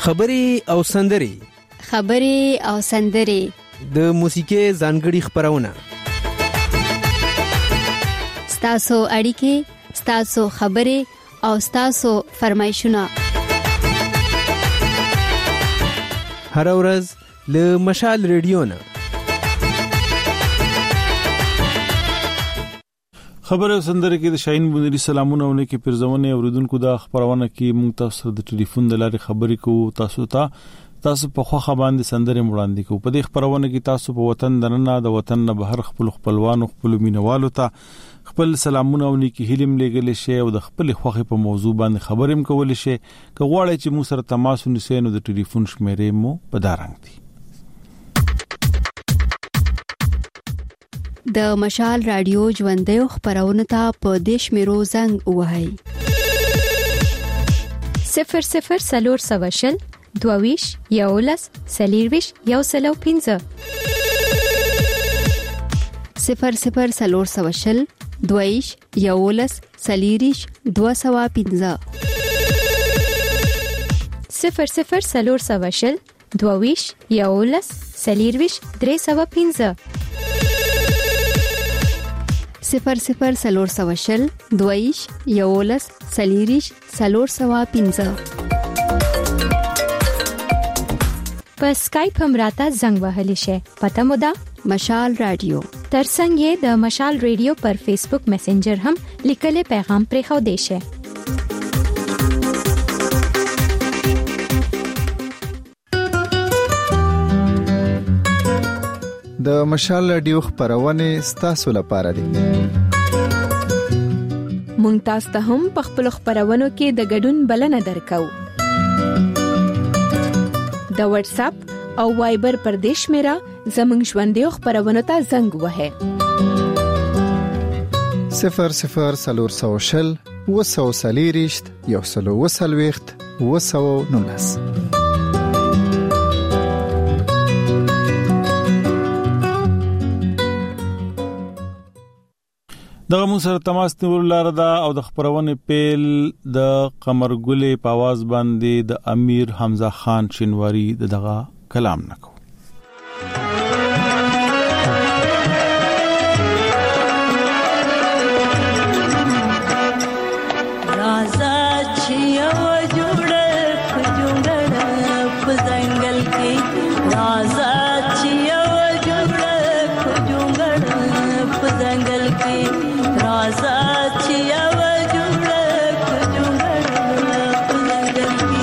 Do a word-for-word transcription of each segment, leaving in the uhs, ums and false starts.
خبري او سندري خبري او سندري د موسیقي ځانګړي خبرونه ستاسو اړیکې ستاسو خبري او ستاسو فرمایشونه هر ورځ له مشال ریډیو نه خبره سندره کې د شاهین بندري سلامونه ونه کې پرځونه اوریدونکو د خبرونه کې مونږ تاسو د ټلیفون د لارې خبرې کوو تاسو ته تاسو په خوخه باندې سندره وړاندې کوو په دې خبرونه کې تاسو په وطن دننه د وطن نه بهر خپل خپلوانو خپل مینوالو ته خپل سلامونه ونه کې هلم لګل شي او د خپل خوخه په موضوع باندې خبرېم کول شي که غواړئ چې مو سره تماس ونیسئ نو د ټلیفون شمیرې مو په دارنګ دي د مشال رادیو ژوندې خبرونه ته په دیش میرو زنګ وهاي صفر صفر سلور سواشل دوویش یولس سلیرویش یو سلو پینزه صفر صفر سلور سواشل دوویش یولس سلیریش دو سوا پینزه صفر صفر سلور سواشل دوویش یولس سلیرویش درې سوا پینزه صفر صفر سلور سواشل دویش یولس سلیریش سلور سوا پینزه په اسکایپ هم راته زنګ وهلی شي پته مو ده مشال رادیو ترڅنګ یې د مشال رادیو پر فیسبوک میسنجر هم لیکلي پیغام پرې خو دی شي د مشال رادیو خبرونه ستاسو لپاره دي مونږ تاسو ته هم په خپل خبرونو کې د ګډون بلنه درکو د واتس اپ او وایبر پر دیش میرا زمنګ ژوندې خبرونه ته زنګ وهه صفر صفر سلور سوشل وسو سلیریشت یو سلو وسلويخت وسو نونس دغه مون سره تماس نیول لار ده او د خبرونه پیل د قمرګلې په आवाज باندې د امیر حمزه خان شینواری دغه کلام نکو رازا چیا جوړه جوړه په ځنګل کې رازا چیا جوړه جوړه په ځنګل کې رازا چیا جوړه جوړه په ځنګل کې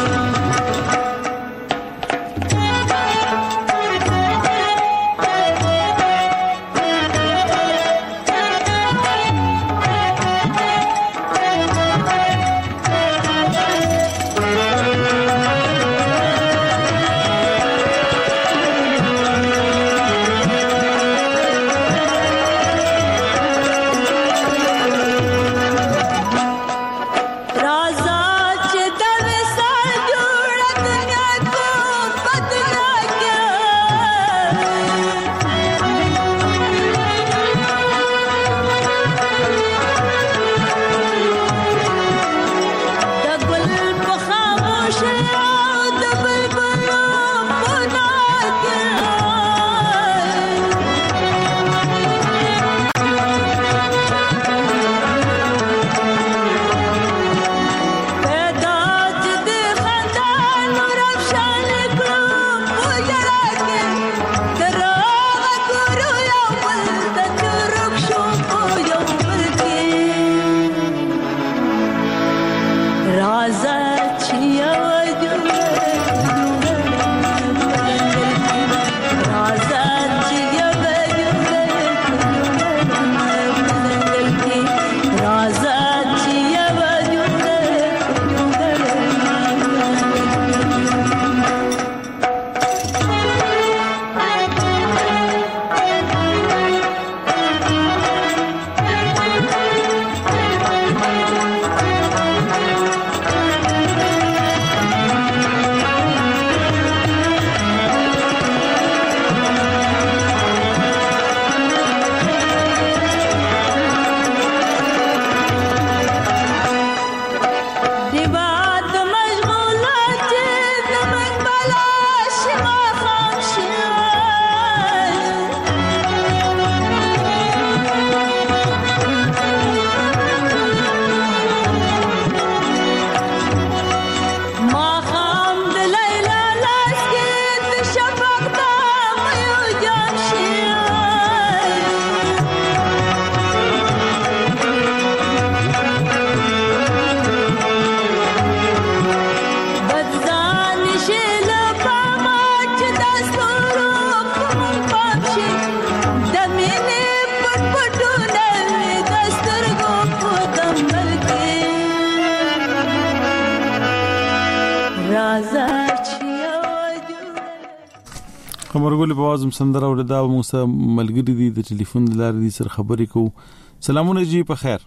رازا چې یو جوړه خبرګول په وازم سندره وردا موسی ملګری دی د ټلیفون د لارې سره خبرې کو سلامونه جی په خیر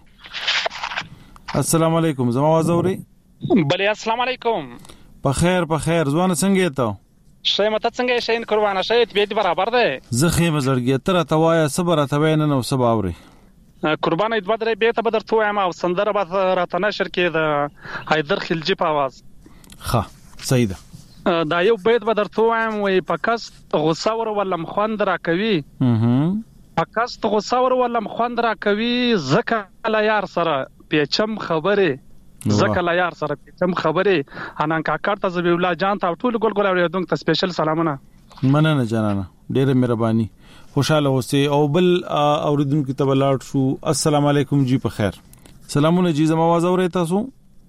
السلام علیکم زما आवाज اوري بله السلام علیکم په خیر په خیر ځوان څنګه ته شې مت څنګه شین قربانه شې ته به برابر ده زخه مزړګی تر توایا صبر تبین نو سبا اوري قربانه د بدر به ته بدر تو ما او سندره به راته نشر کې د حیدر خلجی په आवाज ها صحیح ده دا یو بیت بدر تو ام وي پکس غوسه ور ولم خوند را کوي اها پکس غوسه ور ولم خوند را کوي زکه لا یار سره پیچم خبره زکه لا یار سره پیچم خبره انان کاکړ ته زبی الله جان ته ټول ګل ګل اوریدونکو ته سپیشل سلامونه مننه جانانه ډیره مهرباني خوشاله اوسئ او بل اوریدونکو ته بلاړ شو السلام علیکم جی په خیر سلامونه جی زما आवाज اورئ تاسو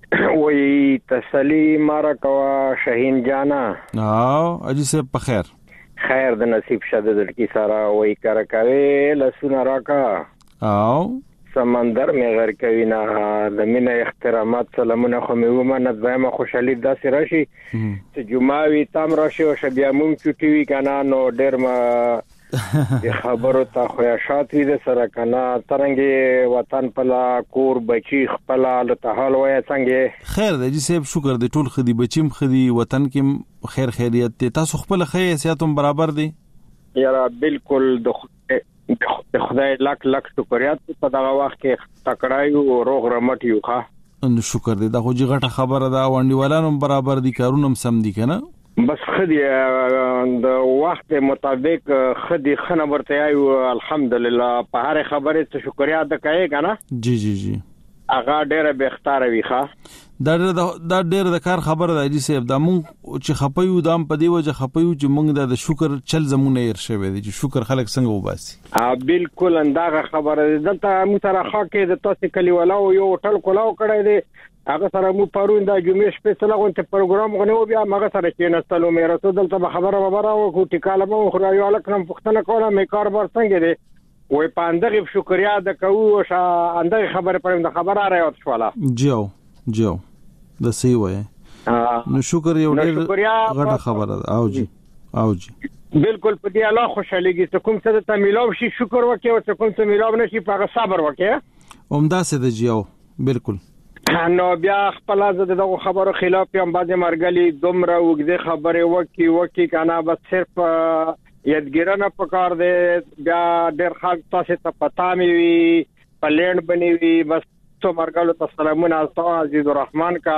وی تسلی مارا کوا شاهین جانا او اجي سه په خیر خیر د نصیب شد د کی سارا وی کر کوي لسونه راکا او سمندر می غر کوي نه د مینه احترامات سلامونه خو می ومنه دایمه خوشحالي داسې راشي چې جمعوي تام راشي او شبیا مون چټي وی کنه نو ډیر ما د خبرو ته خویا شات وی د سره کنه ترنګي وطن پلا کور بچی خپل له حال وای څنګه خیر د جی صاحب شکر د ټول خدي بچیم خدي وطن کې خیر خیریت ته تاسو خپل خیر حیثیتوم برابر دي یاره بالکل د خدای لاک لاک شکریات په دغه وخت کې تکړایو او روغ رمټ یو ښه نو شکر دې دا خو جی غټه خبره ده وانډیوالانو برابر دي کارونه سم دي کنه بس خدي د وخت مطابق خدي خنه ورته ایو الحمدلله په هر خبره ته شکریا د کوي کنه جی جی جی اغه ډیره به اختار وی ښه دا دا ډیره د کار خبره ده جی صاحب دا مونږ چې خپيو دام په دی وجه خپيو چې مونږ د شکر چل زمونه ير شوی دي چې شکر خلک څنګه وباسي ا بالکل انداغه خبره دلته مترخه کې د تاسو کلی ولاو یو ټل کولاو کړی دی هغه سره مو پرون د جمعې شپه سره غونته پروګرام غنو بیا هغه سره کې نستلو مې راته دلته خبره خبره او کو ټیکاله مو خو یو الکرم پښتنه کوله مې کاربار څنګه دی وې پاندغه شکریا د کوو ش اندغه خبره پرم د خبره راوت شواله جیو جیو د سی وې نو شکر یو ډېر غټه خبره ده او جی او جی بالکل په دې الله خوشاليږي چې کوم څه ته ميلاو شي شکر وکي او چې کوم څه ميلاو نشي په صبر وکي اومدا سه د جیو بالکل نو بیا خپل از دغه خبرو خلاف هم بعد مرګلي دومره وګړي خبره وکي وکي کنه بس صرف یادګرنه پکار دی بیا ډېر خلک تاسو ته پتا مې وي پلان بنوي بس تو مرګلو ته سلامونه تاسو عزیز الرحمن کا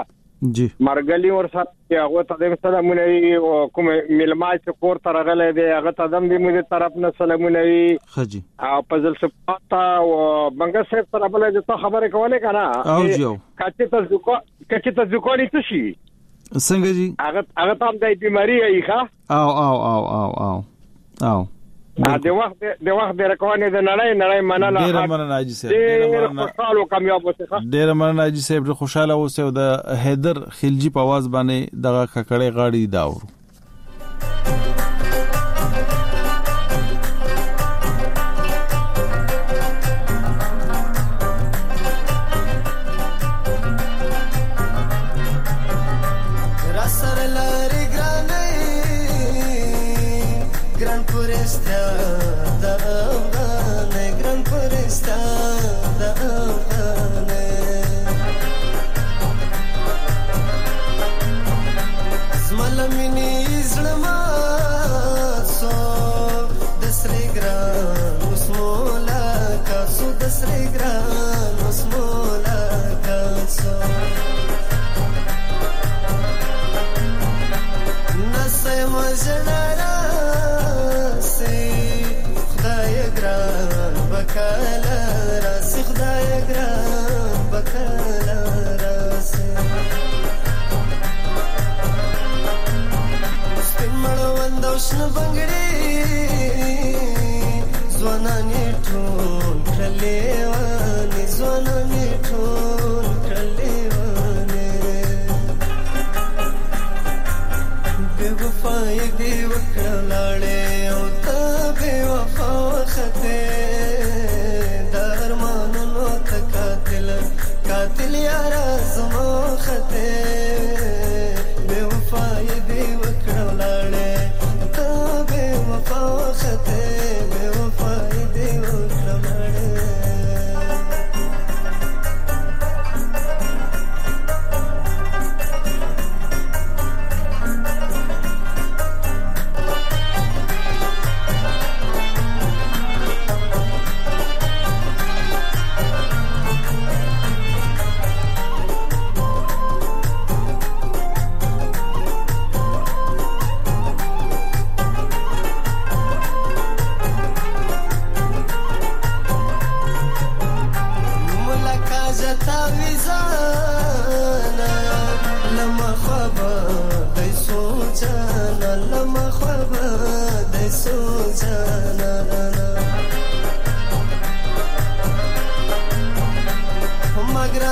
جی مرګلي ور سره هغه ته د سلامونه او کوم ملمای چې کور ته راغله دی هغه ته دم دې موږ طرف نه سلامونه وي خجی او پزل سپاتا او بنګ صاحب سره بل چې خبره کوله کنه او جیو کچې ته ځکو کچې ته ځکو نه څه شي څنګه جی هغه هغه تام د بیماری ای ښه او او او او او او د وخت د وخت د رکوانې د نړۍ نړۍ مننه ډېر مننه اجي صاحب ډېر مننه خوشاله او کامیاب اوسه ډېر مننه اجي صاحب خوشاله اوسه او د حیدر خلجی په आवाज باندې دغه ککړې غاړي داورو قاتل یارا زما خطه به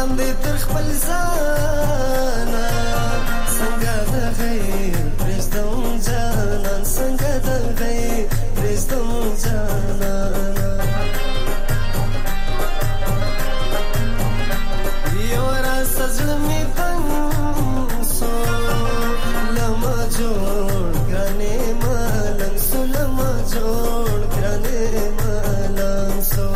وړاندې تر خپل ځانه څنګه د غیر پرېږدم جانان څنګه د غیر پرېږدم جانان یو راز زړه مې تنګ سو لمه جوړ ګرانې ملنګ سو لمه جوړ ګرانې ملنګ سو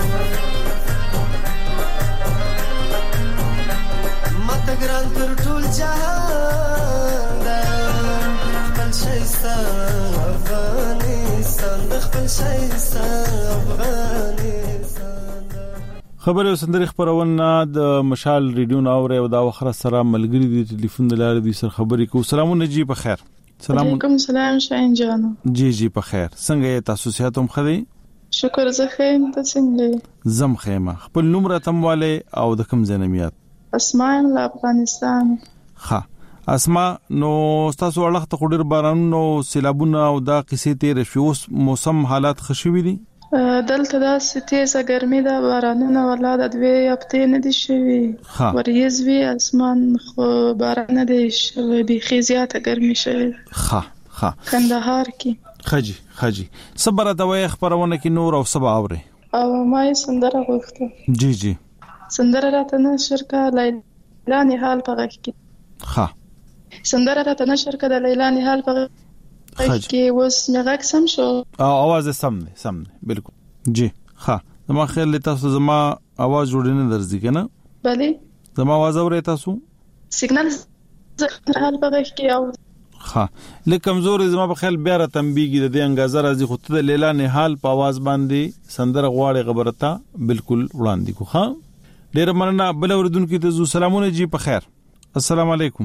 ماته ګران تر ټول جهان دا خپل شایسته افغانستان د خپل شایسته افغانستان. خبره سندري خبرونه د مشال ریډیو ناوره او دا وخره سره ملګری دی ټلیفون د لارې د سر خبرې کو. سلامونه جی په خیر. سلام علیکم. سلام شاین جانو. جی جی په خیر. څنګه تاسو سیاتم خدي؟ شکر زه خیم. ته څنګه؟ زم خیمه. خپل نوم راتمواله او د کوم زنمیات؟ اسماء له افغانستان. ها اسماء نو تاسو ورلخت خډیر باران نو سیلابونه او دا قصې تیر شوس موسم حالات خشوي دي؟ دلته دا ستېزه ګرمي ده بارانونه ولا د دوی هفتې نه دي شوي وریځ وی اسمان خو باران نه دي شوي بيخي زیاته ګرمي شوي. ها ها کندهار کې خجي خجي صبر د وای خبرونه کې نور او سبا اوري او ما یې سندره غوښته. جی جی سندره راته نشر کا لیلا نهال په غږ کې. ها سندره راته نشر کا د لیلا نهال په کې وس مغاک سم شو او आवाज سم نه سم نه بالکل. جی ها زما خیال تاسو زما आवाज جوړینه درځي کنه؟ بله زما आवाज اورئ تاسو؟ سیګنال حال په کې او ها لکه کمزور زما په خیال بیا را تنبیګي د دې انګازه راځي خو ته د لیلا نهال په आवाज باندې سندره غواړي خبرتا بالکل وړاندې کو. ها ډیر مننه. بل اوردونکو ته زو سلامونه جی په خیر. السلام علیکم.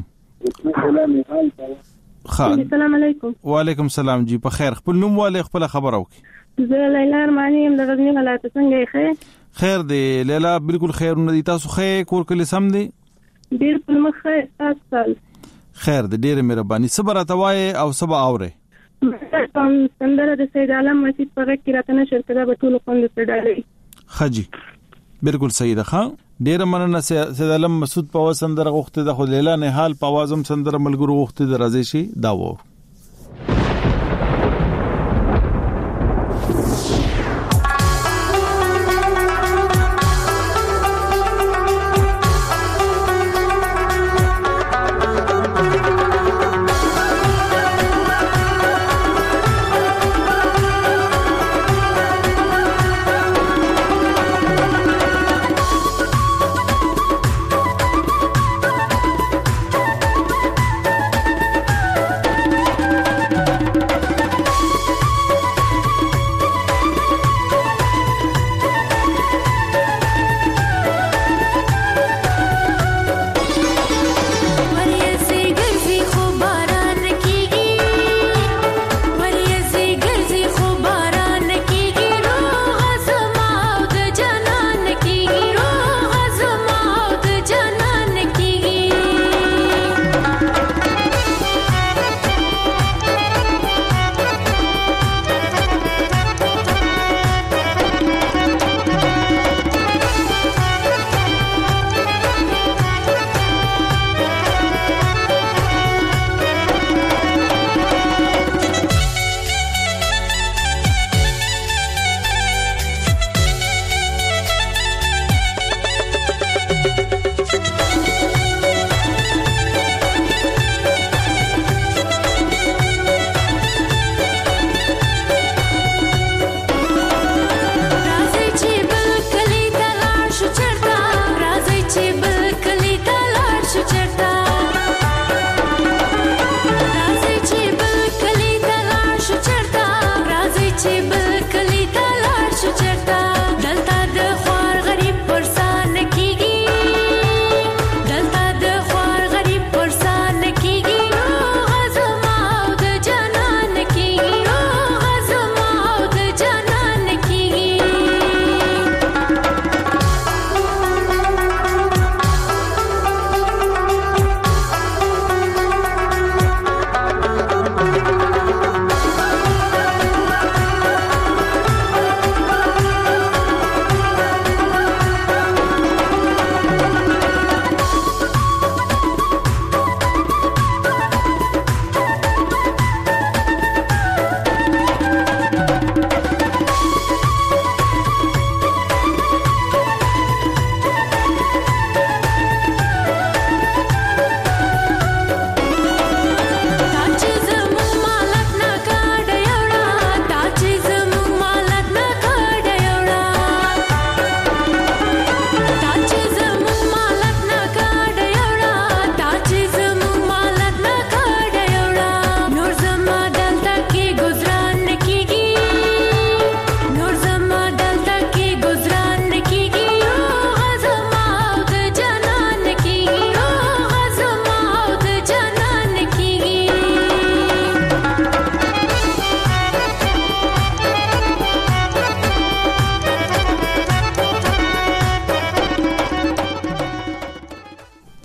السلام علیکم. وعلیکم السلام جی په خیر. خپل نوم والے خپل خبر او زه لیلا ارمانی يم د غزنی ولایت. څنګه یې؟ خیر خیر دی لیلا بالکل خیرونه دي. تاسو خیر کور کلی سم دي؟ ډیر په مخه تاسو خیر دی ډیر مهرباني. صبر اتوای او سبا اوره سندره د سید عالم مسجد په کې راته نشر کړه به ټول خوند ته ډالې. خجی بالکل صحیح ده. ښا ډیر مننه. سید عالم مسعود په وسندره غوښته د خو لیلا نه حال په आवाज هم سندره ملګرو غوښته د راځي شي دا و.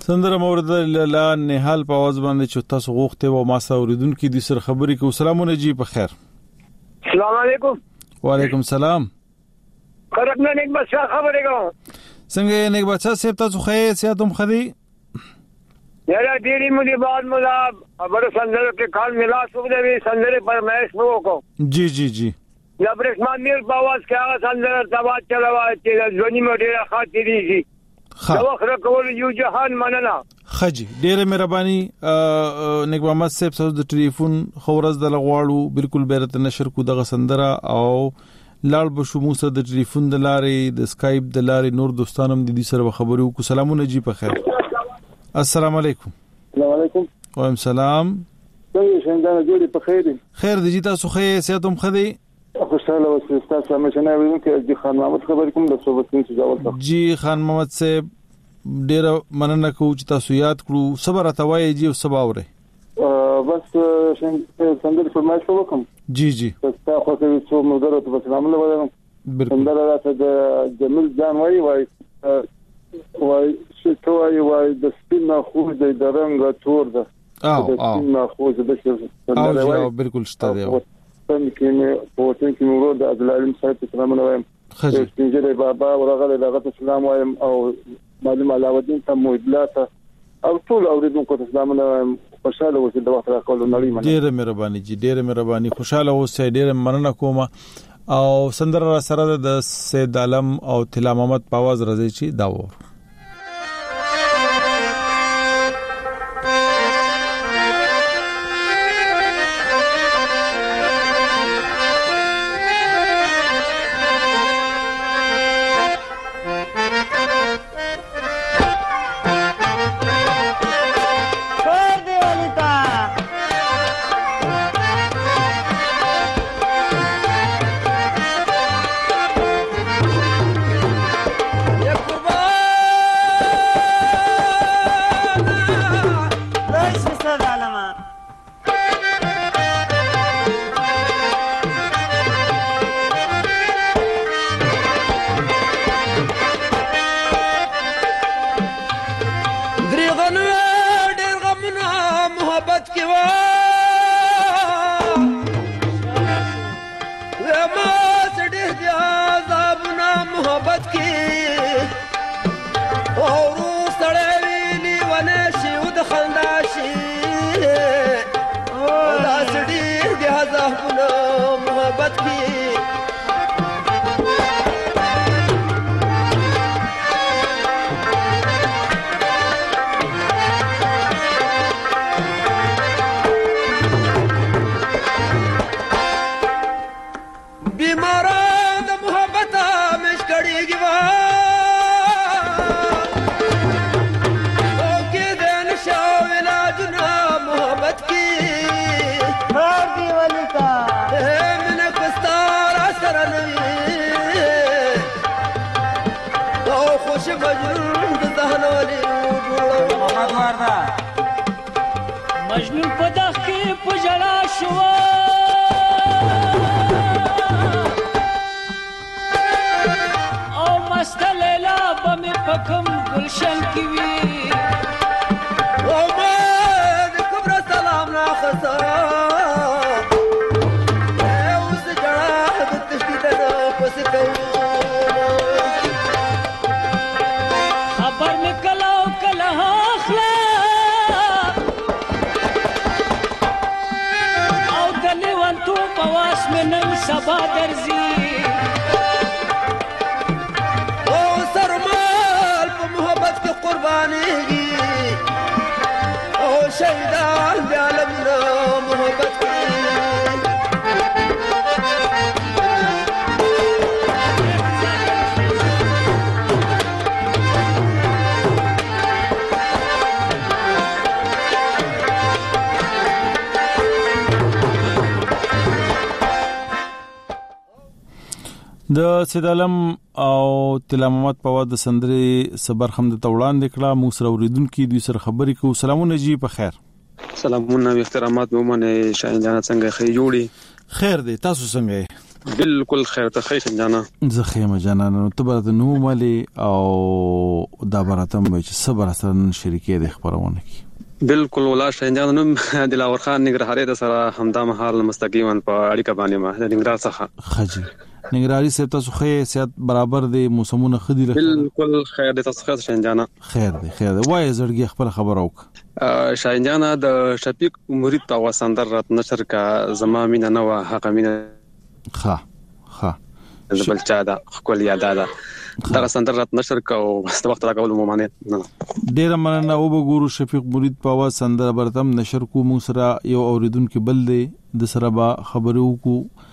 سندره مورد لا نهال په आवाज باندې چې تاسو غوښته و ما سره اوریدونکو د سر خبرې کو. سلامونه جی په خیر. السلام علیکم. وعلیکم السلام. خرقنا نیک بچا خبرې کوم. څنګه نیک بچا سیب تاسو خې سیاتم خدي یاره ډېری مې بعد مولا خبر سندره کې کال ملا سو دې سندره پر مېش وو کو. جی جی جی یا برښمان میر په आवाज کې هغه سندره تبا چلوا چې ځونی مې ډېره خاطرې دي. خا واخره کول یو جهان مننه. خجی ډېر مهرباني نیک محمد صاحب تاسو د ټلیفون خورز د لغواړو بالکل بیرته نشر کو دغه سندره او لاړ بشو موسی د ټلیفون د لارې د اسکایپ د لارې نور دوستانم د دې سره خبرو کو. سلامونه جی په خیر. السلام علیکم. السلام علیکم. وعلیکم السلام. څنګه څنګه جوړی په خیر دي؟ خیر دي تاسو خې سیاتم خدي. خوشاله اوسئ. تاسو همیشه وینم چې د خان محمد خبرې کوم د صحبت کې ځاول. جی خان محمد صاحب ډېر مننه کوم چې تاسو یاد کړو. صبر اتوای جی او سبا وره. بس څنګه فرمایش وکم. جی جی تاسو خو ته څو مدره ته سلام علیکم. بالکل څنګه راته د جمیل جان وای وای وای چې وای وای د سپین خو د درنګ تور ده. او او سپین خو د څه او بالکل شته دی. څنګه کې مې په وطن کې مو د عبدالعلیم صاحب سلام علیکم. خجی سپینجره بابا ورغله دغه سلام وایم او معلم علاوالدین ته مویدلات او ټول اوریدونکو ته سلام علیکم. خوشاله اوسئ د وخت راکول نړۍ مننه. ډېر مهرباني جی ډېر مهرباني. خوشاله اوسئ. ډېر مننه کوم او سندره سره د سید عالم او طلا محمد په आवाज راځي چې دا و. مجنون په دغ کې په جړا شو او مست لیلا په مې په کوم گلشن کې وي او ما د کبر سلام نه خطا اوس جړا د تشدید نه پس کوي خبر مې کلا او کلا اخلا پواس میں نن سبا درزی او سرمال په محبت کې قربانی گی او شهیدان دی عالم نو محبت کی د سید عالم او طلا محمد په واده سندري صبر حمد توړان د کلا مو سره اوریدونکو دوی سره خبرې کو. سلامونه جی په خیر. سلامونه او احترامات مو منه شاهین جان څنګه خې جوړي خیر دی تاسو څنګه بالکل خیر ته خیر جانا زخیمه جانا نو ته به نو مالي او دا براتم چې صبر سره شریکې د خبرونه کی بالکل ولا شینجان نوم دلاور خان نګرهاري د سره همدا مهال مستقیما په اړیکه باندې ما د نګرهار څخه خجی نګرهاري سره تاسو خې سیات برابر دي موسمونه خدي له بالکل خیر د تاسو خیر شینجان خیر دی خیر دی وای زړګي خپل خبر اوک شینجان د شفیق مرید په وسندر رات نشر کا زما مینا نو حق مینا ها ها بل چا دا خپل یاد ده دا سندر رات نشر کا او واست وخت دا کول مو معنی ډیر مننه او وګورو شفیق مرید په وا سندر برتم نشر کو مو سره یو اوریدونکو بل دی د سره با خبرو کو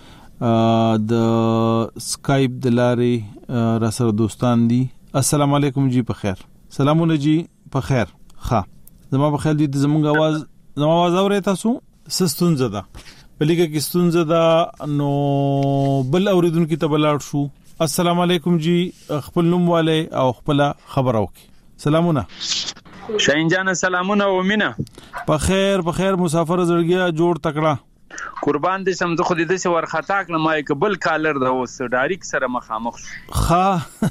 د سکایپ د لارې را سره دوستان دي السلام علیکم جی په خیر سلامونه جی په خیر ها زما په خیال دي زمونږ आवाज زما आवाज اورئ تاسو سستون زده بلګه کې ستون زده نو بل اوریدونکو ته بلاړ شو السلام علیکم جی خپل نوم والے او خپل خبر اوکي سلامونه شاهین جان سلامونه او مینا په خیر په خیر مسافر زړګیا جوړ تکړه قربان دې سم زه خو دې څه ورختا کړم ما قبل کالر دا اوس ډایرک سره مخامخ خا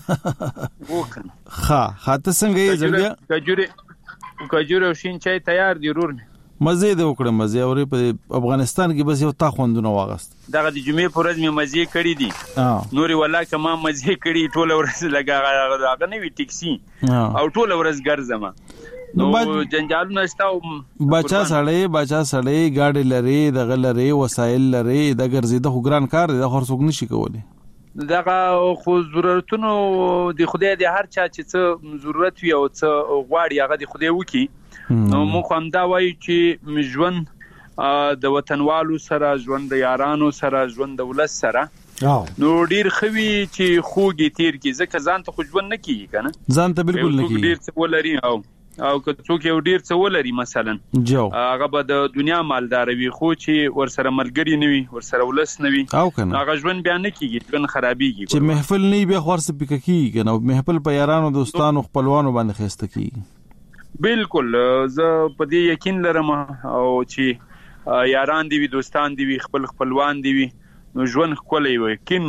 وکړه خا خاطه څنګه یې زړګیا کجوره کجوره شین چای تیار دی ورور مزه دې وکړه مزه اورې په افغانستان کې بس یو تا خوندونه واغست دغه د جمعې پرځ مې مزه کړې دي نوري ولا کما مزه کړې ټول ورځ لګا هغه نه وی ټیکسي او ټول ورځ ګرځم نو جنجالونه استاو بچا سړې بچا سړې گاډي لري دغه لري وسایل لري د ګرځیده خو ګران کار دی د خرڅوګ نشي کولی دغه خو ضرورتونو د خدای د هر چا چې څه ضرورت وي او څه غواړي هغه د خدای وکي نو مو هم دا وایي چې ژوند د وطنوالو سره ژوند د یارانو سره ژوند د ولس سره نو ډیر خوي چې خوږی تیر کی ځکه ځان ته خو ژوند نه کیږي کنه ځان ته بالکل نه کیږي ډیر څه ولري او او که څوک یو ډیر څه ولري مثلا جو هغه به د دنیا مالدار وي خو چې ورسره ملګری نه وي ورسره ولس نه وي هغه ژوند بیا نه کیږي ژوند خرابيږي چې محفل نه بیا خورس پک کیږي کنه محفل په یارانو دوستانو خپلوانو باندې خسته کیږي بالکل زه په دې یقین لرم او چې یاران دی وي دوستان دی وي خپل خپلوان دی وي نو ژوند خولې وي کین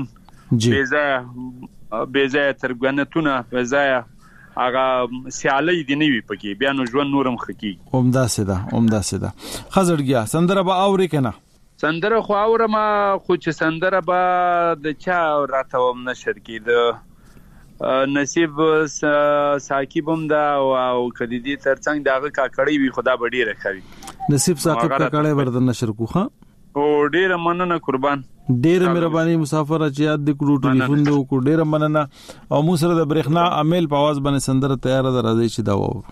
بیزه بیزه ترګنتونه بیزه هغه سیالي دی نه وي پکې بیا نو ژوند نورم خکی اومدا سدا اومدا سدا خزړګیا سندره به اوري کنه سندره خو اورم خو چې سندره به د چا راتوم نشر کی د نصیب ساکیبم دا او کدی دي ترڅنګ داغه کاکړی وی خدا بډی رکھوي نصیب ساکیب کاکړی ورته نشر کوخه او ډیر مننه قربان ډیر مهرباني مسافر چې یاد د کړو ټلیفون دو کو ډیر مننه او مو سره د برېښنا عمل په आवाज باندې سندره تیار ده راځي چې دا وو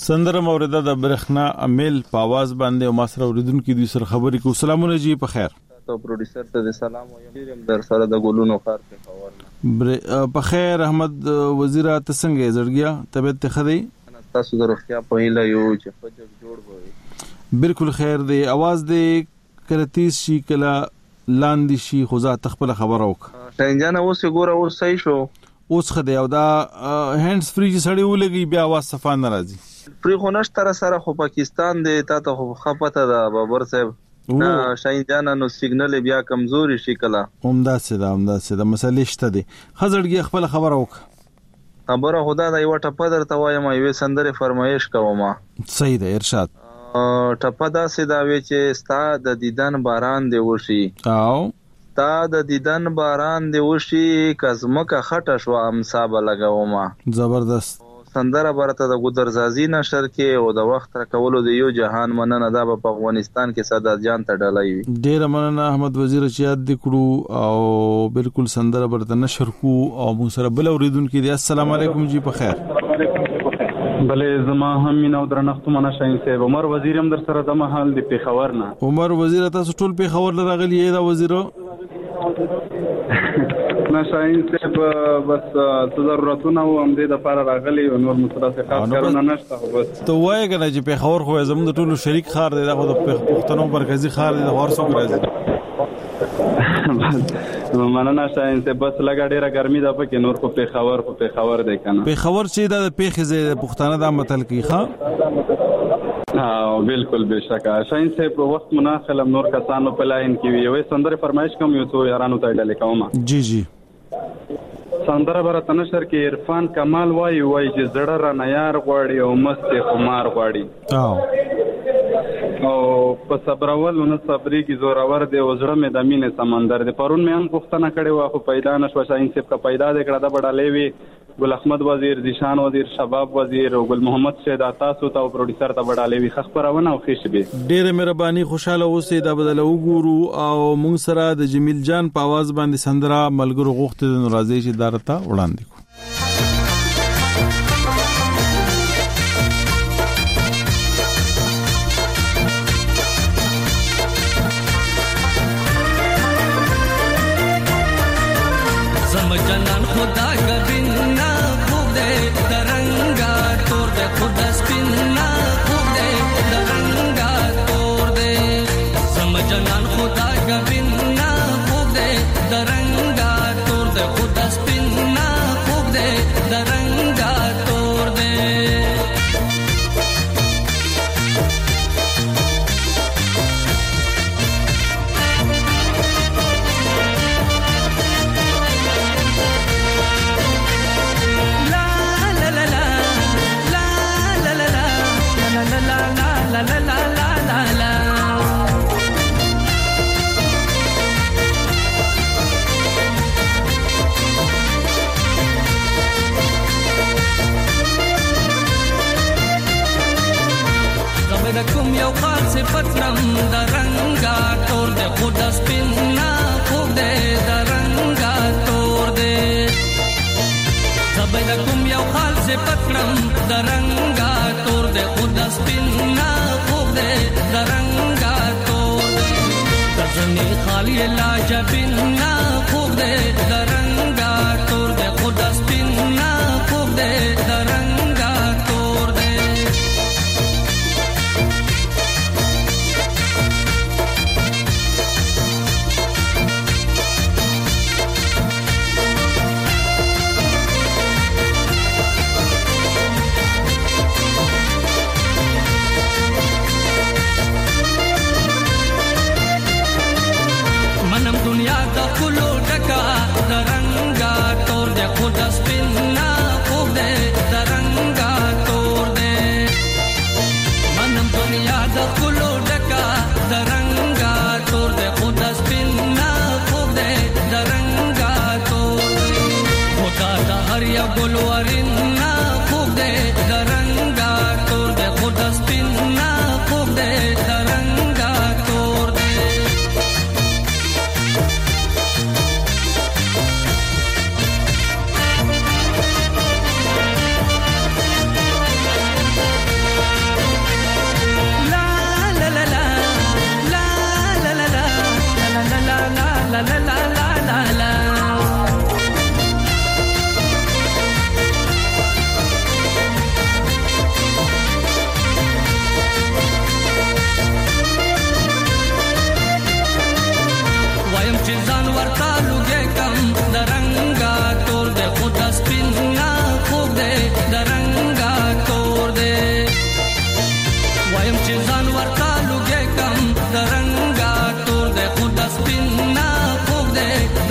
سندره مورده د برخنا امیل په आवाज باندې او ماسره اوریدونکو د سر خبرې کو. سلامونه جی په خیر. ته پروډوسر ته سلام وایم در سره د ګلونو خار په خبر په خیر. احمد وزیر ته څنګه زړګیا طبيعت ته خدي تاسو د روغتیا په هیله یو چې فجر جوړ وي. بالکل خیر دی. आवाज دی کرتیس شي کلا لاندې شي خو ځا تخپل خبر اوک څنګه اوس ګوره اوس صحیح شو اوس خدای او دا هاندز فری چې سړی ولګي بیا आवाज صفه ناراضي پری خو نشته سره خو پاکستان دی تا ته خو خپته دا بابر صاحب نا شاین جان نو سیګنل بیا کمزوري شي کلا همدا سده همدا سده مسلې شته دي. خزړګي خپل خبر اوک خبره خدا دا یو ټپه درته وایم یو سندره فرمایش کوم. صحیح ده ارشاد. ټپه دا سده وی چې ستا د دیدن باران دی وشي او تا د دیدن باران دی وشي کزمکه خټه شو امسا بلګوما. زبردست سندره برته د ګودرزازي نشر کې او د وخت را کولو د یو جهان مننه دا په افغانستان کې سادات جان ته ډلای وي. ډیر مننه احمد وزیر چې یاد کړو او بالکل سندره برته نشر کو او موږ سره بل اوریدونکو دي. السلام علیکم جی په خیر. بلې زما هم مینه او درنښت منه شاین صاحب عمر وزیر هم در سره د محل دی په خبر نه. عمر وزیر تاسو ټول په خبر لراغلی دا وزیر نه شاین صاحب بس ضرورتونه و هم دې د لپاره راغلي او نور مترافقات کارونه نشته خو بس ته وایې کنه چې په خبر خو زموږ د ټولو شریک خار دی دا خو د پښتنو مرکزی خار دی د ورسو راځي. مننه شاین صاحب بس لګا ډیره ګرمي ده پکې نور خو په خبر خو په خبر دی کنه په خبر چې دا د پیخه زې پښتانه د متل کی ښا ها بالکل بشکا شاین صاحب وخت مناسب نور کسانو په لاین کې وي سندره فرمایش کوم یو څو یارانو ته ډلې کوم. جی جی سندره برته نشر کې عرفان کمال وای وای چې زړه را نیار غواړي او مست خمار غواړي او او په صبرول نو صبري کې زورور دی او زړه مې د مینې سمندر دی. پرون مې هم پوښتنه کړې و خو پیدا نشو شاین صاحب کا پیدا دې کړه د بډالې وی ګل احمد وزیر ذیشان وزیر شباب وزیر او ګل محمد شهدا تاسو ته پروډوسر ته بډالې وی خبرونه او خوش به ډېر مهرباني خوشاله اوسې دا بدل وګورو او مونږ سره د جمیل جان په आवाज باندې سندره ملګرو غوښته د ناراضي چې دارته وړاندې کو. زم جنان خدا گبینا خوب دے درنگا تور دے خدا سپینا خوب دے درنگا تور دے زم جنان خدا گبینا خوب دے درنگا تور دے خدا سپینا خوب دے درنگا تور دے کوم یو خاص صفتم درنګا تور دے خدا سپینا خوب دے درنګا تور دے زبې کوم یو خاص صفتم درنګا تور دے خدا سپینا خوب دے درنګا تور دے ځنی خالی لا جبینا خوب دے درنګا تور دے خدا سپینا خوب دے درنګا تور دے दुनिया दा फुलो ढका दरंगा तोड़ दे खुदा स्पिना खूब दे दरंगा तोड़ दे मनम दुनिया दा फुलो ढका दरंगा तोड़ दे खुदा स्पिना खूब दे दरंगा तोड़ दे खुदा दा हर या गुलवरिना खूब दे दरंगा तोड़ दे खुदा स्पिना खूब दे दरंगा तोड़ दे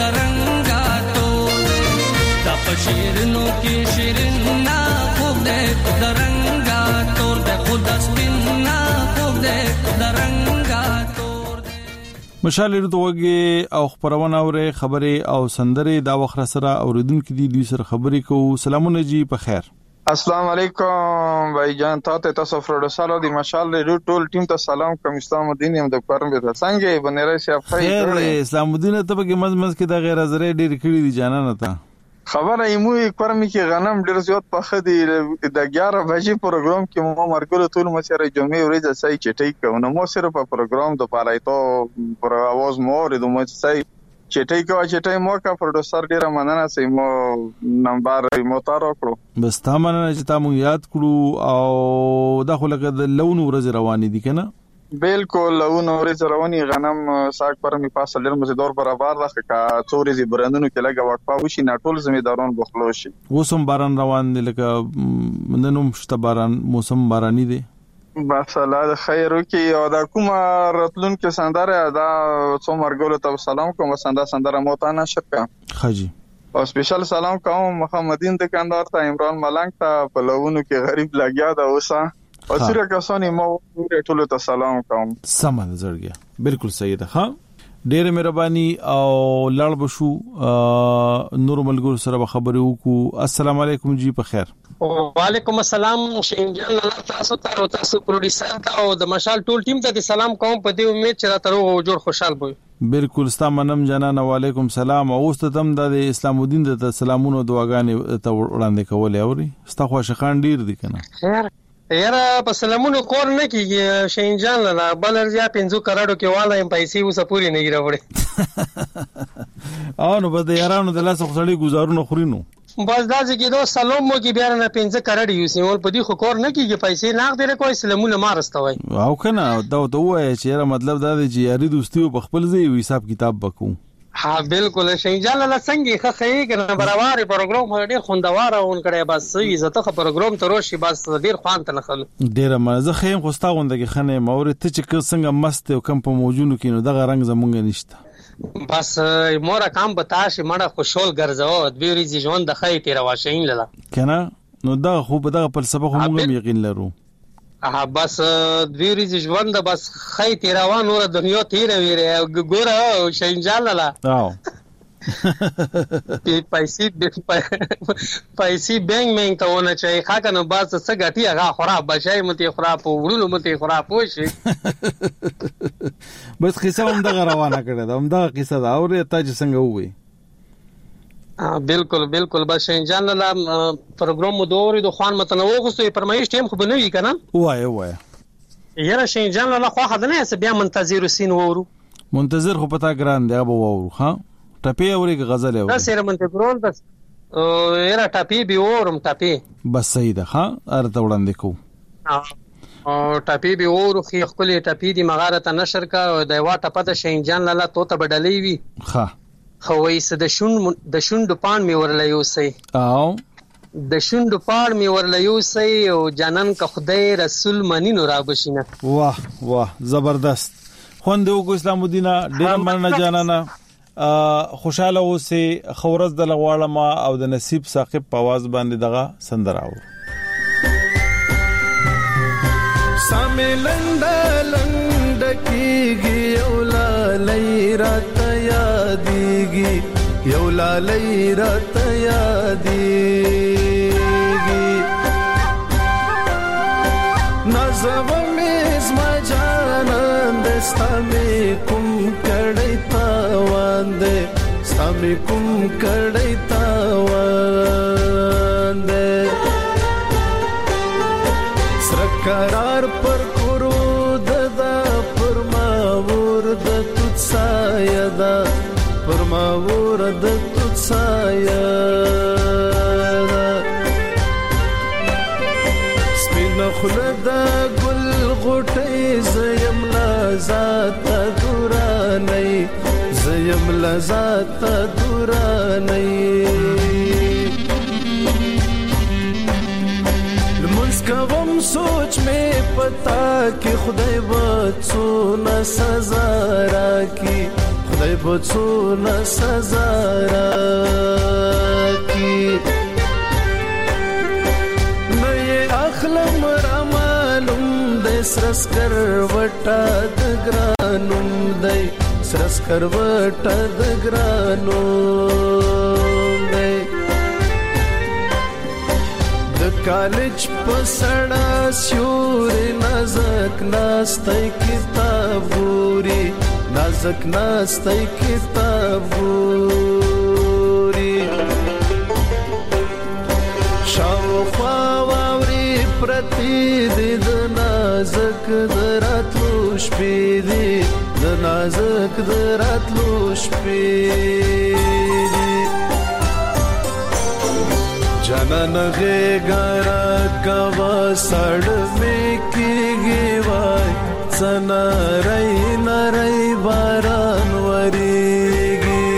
درنګا تور دې دا پشیرنو کې شیرنا خوب دې درنګا تور دې خدا سپینا خوب دې درنګا تور دې. مشال ردوږي او خبرونه اوري خبره او سندره دا وخره سره اوریدونکو دي دوی سره خبرې کوو. سلامونه جی په خیر. السلام علیکم بھائی جان تاسو ته سفر سره د مشال ریډیو ټول ټیم ته سلام کوم. اسلام الدین هم د پرم به څنګه بنره شي افخیر اسلام الدین ته به مزمز کې د غیر ازره ډیر کړي دي جانانه ته خبره ایمو پرم کې غنم ډیر زیات پخې دي د اګیاره بجې پروګرام کې مو مرګره ټول مسره جمعې ورځ سای چټي کوم نو سره په پروګرام د پالایتو پر आवाज مو د مو سای چټي کو چټي مو کا پروډوسر ډیر مننه سي مو نمبر مو تارو کړو بس تا مننه چې تا مو یاد کړو او دا خو لکه د لون ورځ روانې دي کنه بالکل لون ورځ رواني غنم ساک پر می پاسه لر مزدور برابر راخه کا څوري زی برندونو کې لګه وقفه وشي نه ټول زمیدارون بخلو شي وسم باران روان دي لکه ننوم شته باران موسم باراني دي بس الله د خیر وکي او دا کومه راتلون کې سندره دا څو مرګولو ته سلام کوم سندا سندره مو ته نشکا خاجي او سپیشل سلام کوم محمدین دکاندار ته عمران ملنګ ته په لونو کې غریب لګیا دا اوسه او سره کسانی مو ټول ته سلام کوم. سمه زړګیا بالکل صحیح ده. ها ډېر مهرباني او لاړ بشو نور ملګرو سره خبرې وکړو. السلام علیکم جی په خیر. وعلیکم السلام شینجان تاسو ته او تاسو پروډوسر او د مشال ټول ټیم ته سلام کوم په دې امید چې تاسو جوړ خوشحال وي. بالکل ستاسو جنانه وعلیکم سلام او ستاسو د اسلام الدین ته سلامونه او دعاګانې ته وړاندې کولې اوري ستاسو خوشخان ډیر دي کنه خیر یاره په سلامونو کور نه کیږي شینجان لاله بلرځیا پنځو کروڑو کې والا پیسې وسه پوری نه راوړي او نو بده یارانو د لاس خړې گزارونه خورینو بس دا چې کېدو سلام مو کې بیا نه پنځه کروڑ یو سیمول په دې خو کور نه کیږي پیسې نه غوډه کوي سلامونه مارستوي او کنه دا دوه چې یاره مطلب دا دی چې یاري دوستي په خپل ځای حساب کتاب وکړو. ها بالکل شینجان لاله څنګه ښه خې کنه برابر پروګرام ډېر خوندوار اون کړي بس عزت خو پروګرام ته روشي بس ډېر خوان ته نخلو ډېر مزه خیم خو ستا غونډه کې خنه مورې ته چې څنګه مست او کم په موجونو کې نو دغه رنگ زمونږ نشته بس مور کام بتا شي مړه خوشول ګرځاو د ویریزي ژوند د خې تیر واشین لاله کنه نو دا خو په دغه فلسفه خو موږ یقین لرو. ها بس دویریز ژوند بس خې تیروان نور دنیا تیر ویره ګوره شینجان لاله او پیسې پیسې بنګ منګ ته ونه چي خاکنه بس څه غټي هغه خراب بشای متي خراب وړلو متي خراب وشي بس قصه هم دغه روانه کړه دا هم دغه قصه دا اورې ته چې څنګه وې بالکل بالکل بس شینجان لاله پروګرام مو دوري د خوان متنوع غوستي پرمایش ټیم خو بنوي کنه وای وای یاره شینجان لاله خو خدانه بیا منتظر سین وورو منتظر خو پتا ګران دی ابو وورو ها ټپي اوري غزل اوري دا سره منتظرون بس یاره ټپي به اورم ټپي بس صحیح ده ها ارته وړاندې کو او ټپي به اورو خو خپل ټپي دی مغاره ته نشر کا د وا ټپه د شینجان لاله تو ته بدلې وی ها خو وې د شون د شوند پان می ورلې یوسي او د شوند پان می ورلې یوسي او جنن کا خدای رسول منی نو را بشینه واه واه زبردست خوندو کو اسلام الدین ډیر مننه جانانا خوشاله اوسه خورز د لغواړه ما او د نصیب ثاقب په आवाज باندې دغه سندراو ساملند لند کیږي اولا لیرات یادېږي یولا لیرات یادېږي نازو مې زما جانان دستا مې کوم کړي تاوان دې ستا مې کوم کړي تاوان دې سرکرار پر کورو ددا پر ما ورد تut سایدا پر ما ورد تut سایدا سپین خلد ګل غټي زیم لذات دوراني زیم لذات دوراني کوم سوچ میں پتا کہ خدای وڅو نا سزا را کی خدای بڅو نه سزا راکي نه یې اخلم را معلوم دی سرسکر وټه د ګرانوم دی سرسکر وټه د ګرانوم دی د کالج په سړه سیوري نازک ناستی کتاب ګوري نازک ناستی کتاب ګوري شاوخوا واوري پرتی دی د نازک دراتلو شپې دی د نازک دراتلو شپې دی جانان غېږه راکوه سړ مې کېږي وای څه نری نری باران ورېږي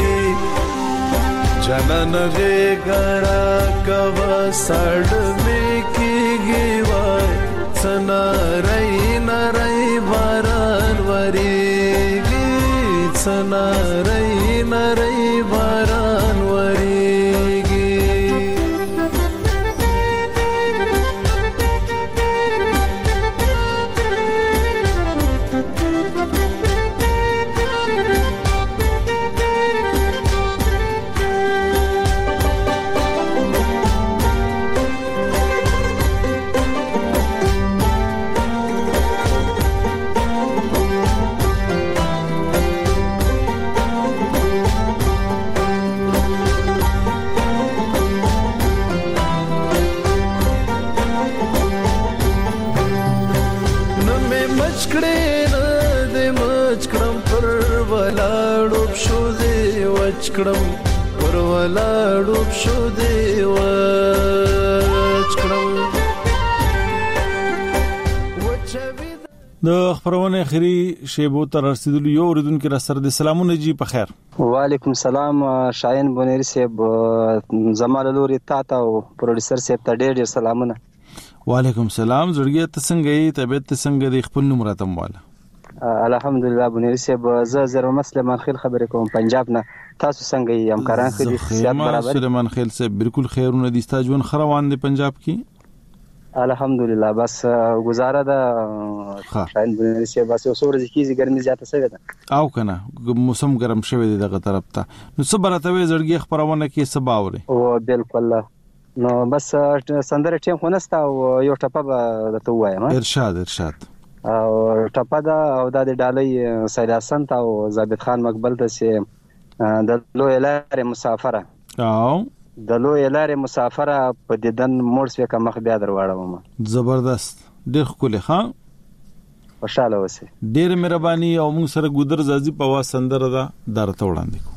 جانان غېږه راکوه سړ مې کېږي وای څه نری نری باران ورېږي څه نری نری باران ورېږي وچکړم پر ولاړو شو دی وچکړم د خبرونه اخري شیبو تر رسیدلو یو اوریدونکو را سره د سلامونه جی په خیر وعلیکم السلام شاهین بونری صاحب زمال لوري تاته او پروډوسر صاحب ته ډېر ډېر سلامونه وعلیکم السلام زړګي ته څنګه یې طبيعت ته څنګه د خپل نوم راتم واله الحمدلله بونری صاحب زه زر مسلمان خیل خبرې کوم پنجاب نه تاسو څنګه یې همکاران خېل صحت برابر سليمان خیل صاحب بالکل خیرونه دي تاسو ژوند خروان دي پنجاب کې الحمدلله بس گزاره ده شاید بونری صاحب بس اوس ورځ کیږي ګرمي زیاته شوه ده او کنه موسم ګرم شوه دی دغه طرف ته نو صبرته زړګي خبرونه کې سبا وره او بالکل نو بس سندره ټیم خو نستا او یو ټپه به ته وایم ارشاد ارشاد او ټپه دا او د ډالۍ سید حسن او ثابت خان مقبل ته سي د لوی لارې مسافره او د لوی لارې مسافره په دیدن موړ سوي کا مخ بیا دروړم زبردست ډېر خولي ها خوشاله اوسه ډېر مهرباني او موږ سره ګودر زازي په وا سندره دا درته وړاندې کو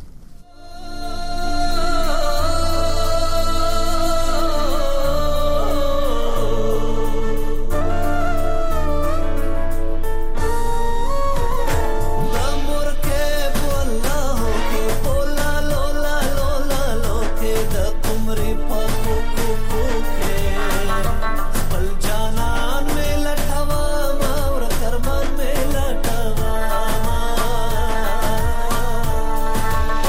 Bye.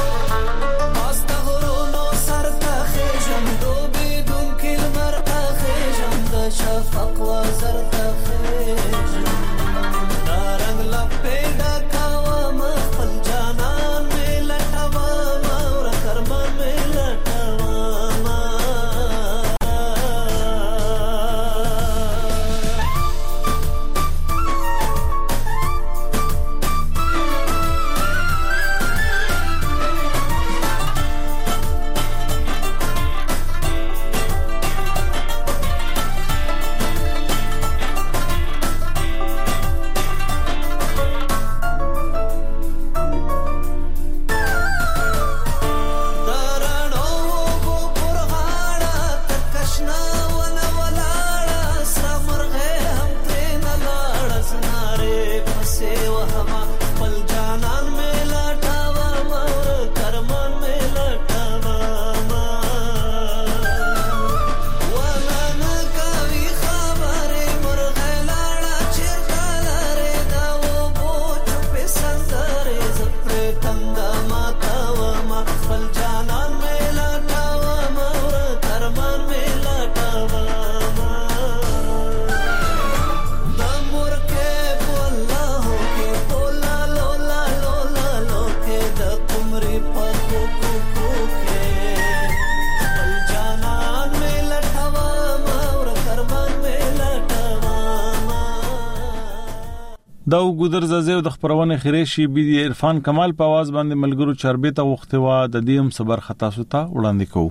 دا وګدر زازه د خبرونه خریشي بي عرفان کمال په आवाज باندې ملګرو چربيته وخت وا د دې هم صبر خطا سوتا وړاندې کوو.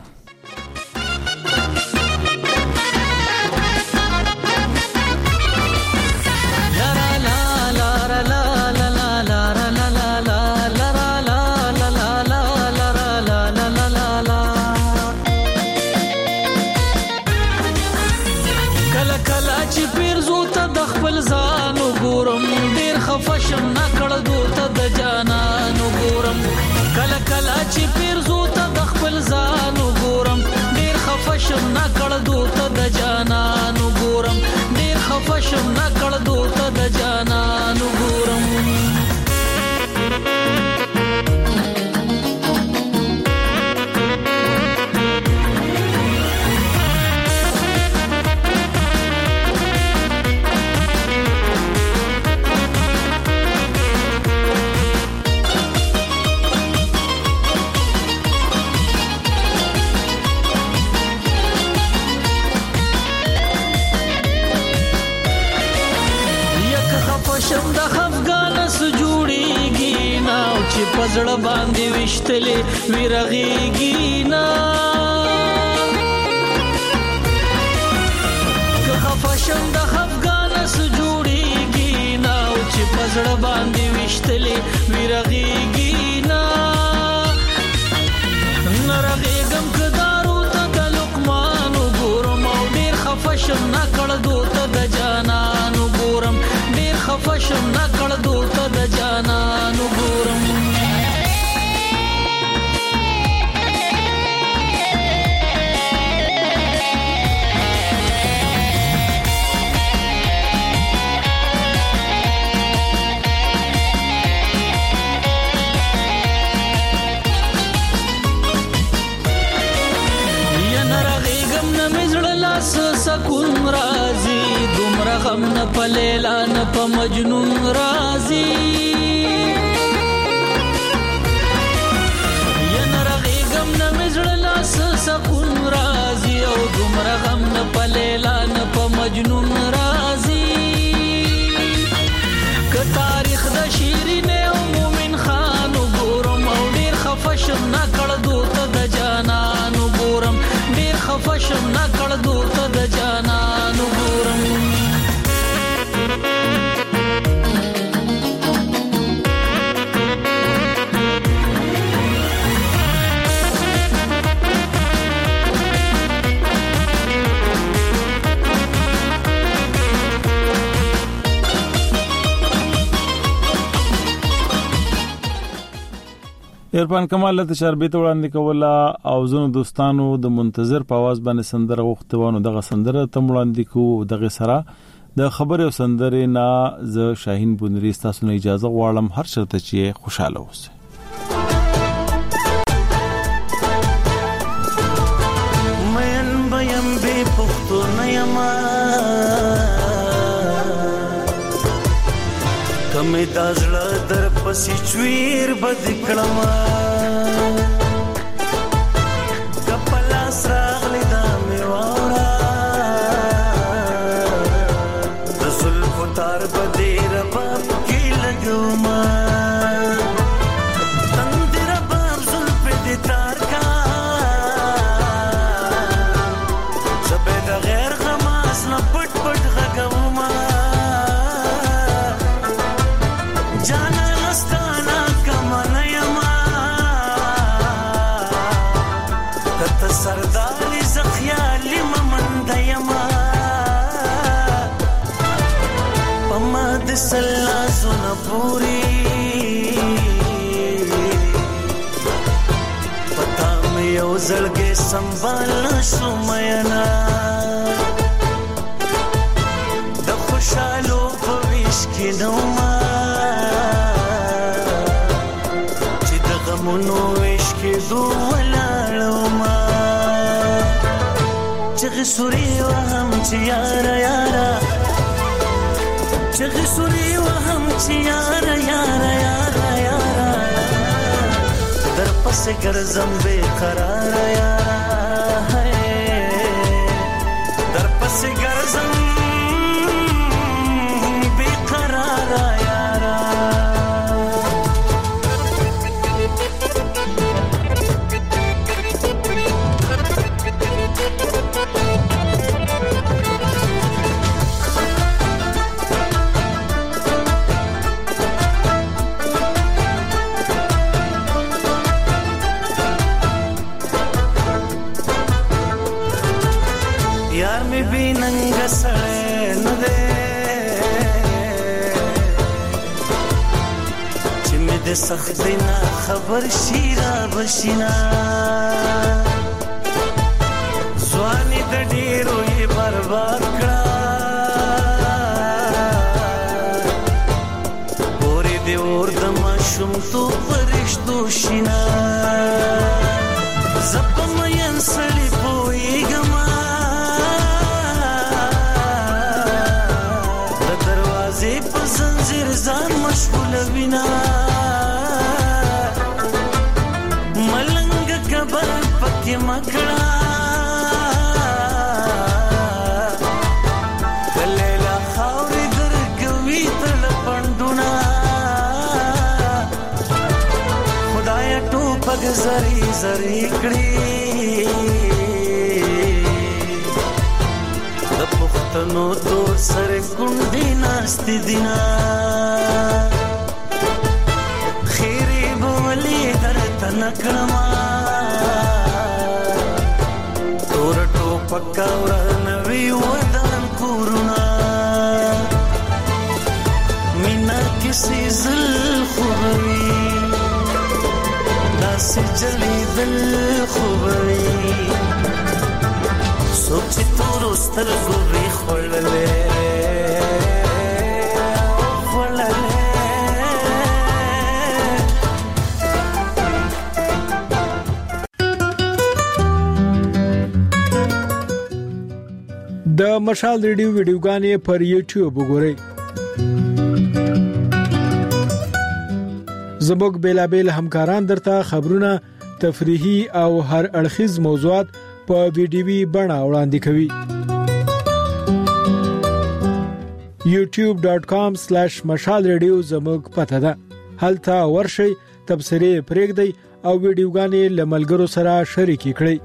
فشم نکړ دوته د جانانو ګورم کله کله چې پیرزو ته د خپل ځانو ګورم ډیر خفشم نکړ دوته د جانانو ګورم ډیر خفشم نکړ دوته د جانانو ګورم شم د افغان سجوړيږي نا او چې پزړه باندې وشتلې ویرغيږي نا که خفشم د افغان سجوړيږي نا او چې پزړه باندې وشتلې ویرغيږي نا نرغيګم کدارو ته د لقمان ګورم او ډیر خفشم نکړ دوته د جانانو ګورم خفشم نکړ دوته د جانانو ګورم یا نرغیګم نه مزړه لاس سکون راځي دومره غم نه په لیلا نه په مجنون راځي یا نرغیګم نه مزړه لاس سکون راځي او دومره غم نه په لیلا نه په مجنون راځي که تاریخ د شیرین او مومن خان ګورم او ډیر خفشم نکړ دوته د جانانو ګورم ډیر خفشم نکړ دوته د جانانو ګورم عرفان کمال ته شربيته وړاندې کوله او زنو دوستانو د منتظر په आवाज باندې سندره وختوانو دغه سندره ته وړاندې کوو دغه سره د خبر او سندره نا ز شاهین بونری تاسو نه اجازه غواړم هر شرط چې خوشاله اوسئ. مین بیم به پختو نیما کمه دازړه در پسې چویر بد کړما کپلا سراغلی دا میوارا رسول فتار بدیر باب کی لګوما تندر باب زل په دې تار کا زبې د غیر غماس نه پټ پټ غګوما جانا لستانا کمانا یما کت سردالی زخیالی ممند یما پماد سلا زن پوری پتا میں یو زلگے سنبال شمینا د خوشالو پویش کی نوما منو عشق دو ولاړما چغ سوري وهم چې یارا یارا چغ سوري وهم چې یارا یارا یارا یارا در پس ګرځم بے قرار یارا در پس ګرځم بے قرار یارا می بیننګ سړی نه دی چې مې د سختۍ نه خبر شي را بشینا ځواني د ډېرو یې برباد کړه پورې د اور د ماشومتوب په رشتو شینا زه په مین سړي پوهېږمه د دروازې په زنځیر ځان مشغولوینه ملنګ کبر پکې مه کړه زری زری کړي د پښتنو تور سره کونډې ناشتي دینا خیرې بولې درته نکړما تور ټوپک ورنوي ودان کورونه مینا کسي زل خوبوي داسې جلی دل خوبوي څوک چې تورو سترګو وي خوړلې د مشال ریډیو ویډیوګانې پر یوټیوب وګورئ. زموږ بیلابیل همکاران درته خبرونه، تفریحي او هر اړخیز موضوعات په ویډیوي بڼه وړاندې کوي. یوټیوب ډاٹ کام سلیش مشال ریډیو زموږ پته ده. هلته ورشئ، تبصرې پرېږدئ او ویډیوګانې له ملګرو سره شریکې کړئ.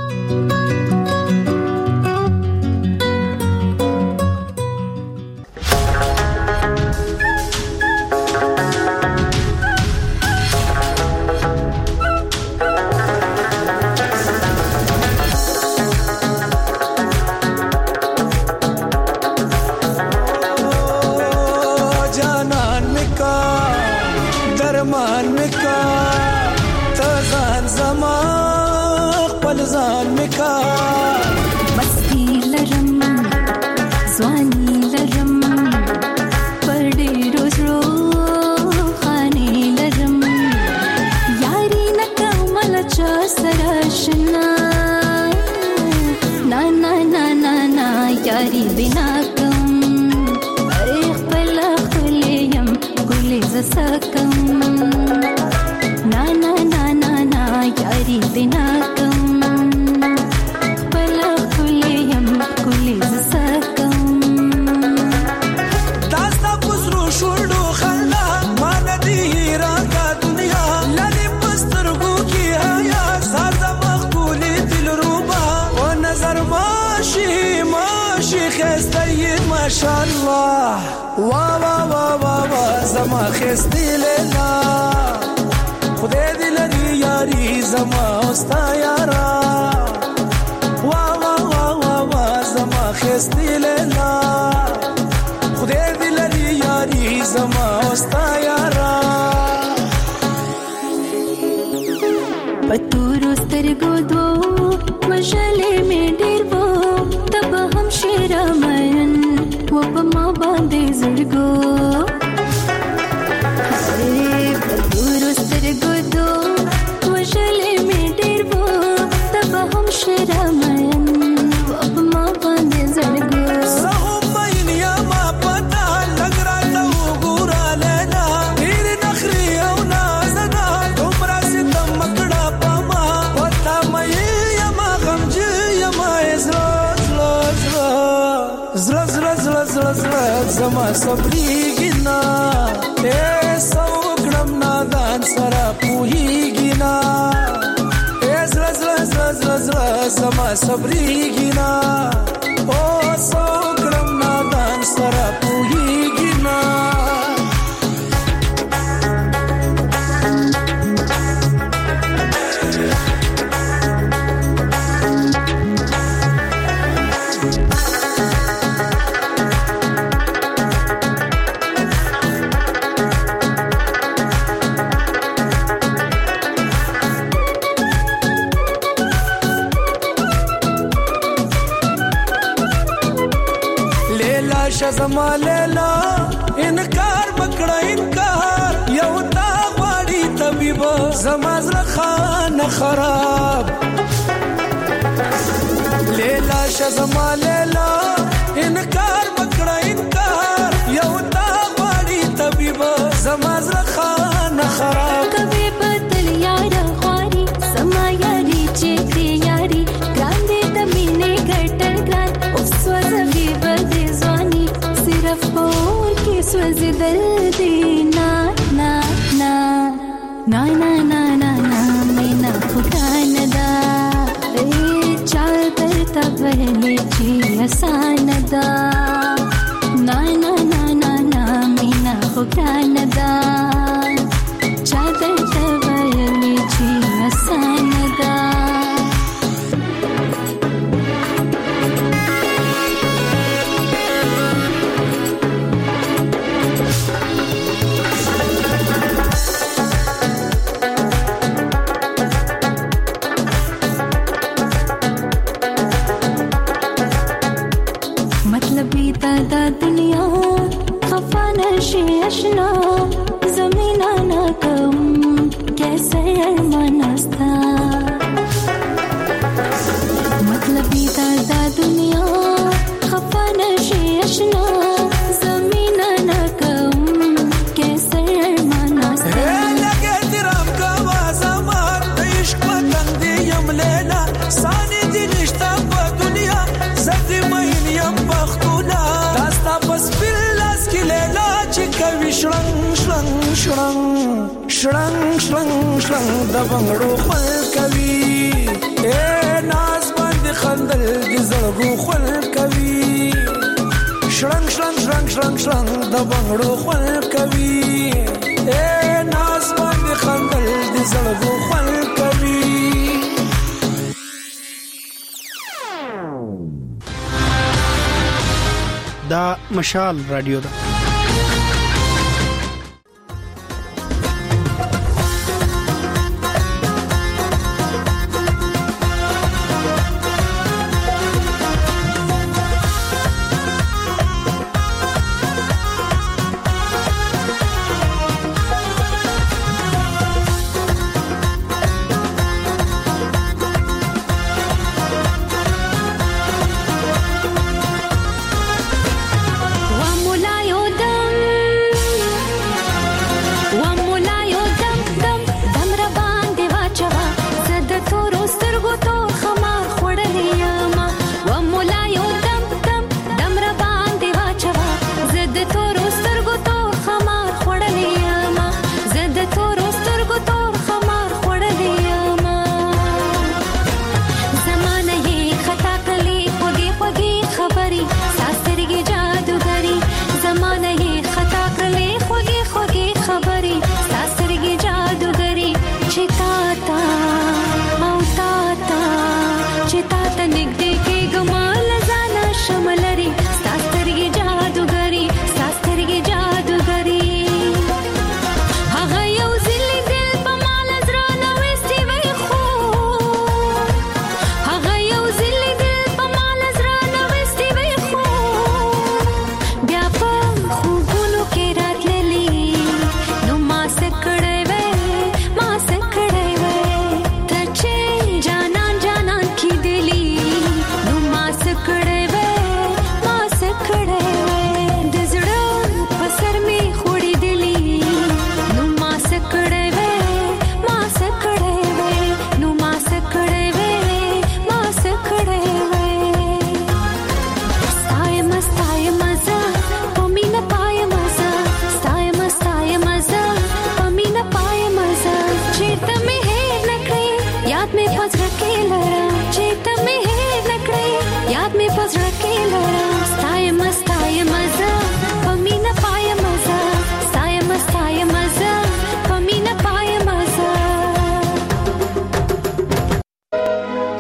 زما صبرېږینا اے سوګړم نادان سره پوهیږینا اے زړه زړه زړه زړه زما صبرېږینا او سوګړم نادان سره پوهیږینا شزما لیلا انکار بکړه انکار یو تا غواړي طبيب زما زړه خانه خراب لیلا شزما لیلا انکار بکړه انکار یو تا غواړي طبيب زما زړه خانه خراب کبي بدل یار خواري سما یاري چې دې یاري ګران دې د مینې ګټل ګران اوس وځي بدې ځواني صرف پور کې سوځي دل دې نا نا نا نا نا نا نا نا مینا خدان دا اے چال درتا ورنه چې آسان دا نا نا نا نا نا مینا خدان دا چال درتا ورنه چې آسان دا دا دنیا خفا نشي اشنا زمینا نہ کم کیسے ارمانستا مطلب دا دا دنیا خفا نشي اشنا زمینا نہ کم کیسے ارمانستا لگے درام کا زمان عشق پتنگ یم لینا سانی دی نشتا په دنیا زدی مین یم بختونا داستا پس بلاس کی لیلا چی کوي شرنگ شرنگ شرنگ شرنگ شرنگ شرنگ د بنگړو خل کوي اے ناز باندې خندل د زړګو خل کوي شرنگ شرنگ شرنگ شرنگ شرنگ د بنگړو خل کوي اے ناز باندې خندل د زړګو خل کوي دا مشال رادیو ده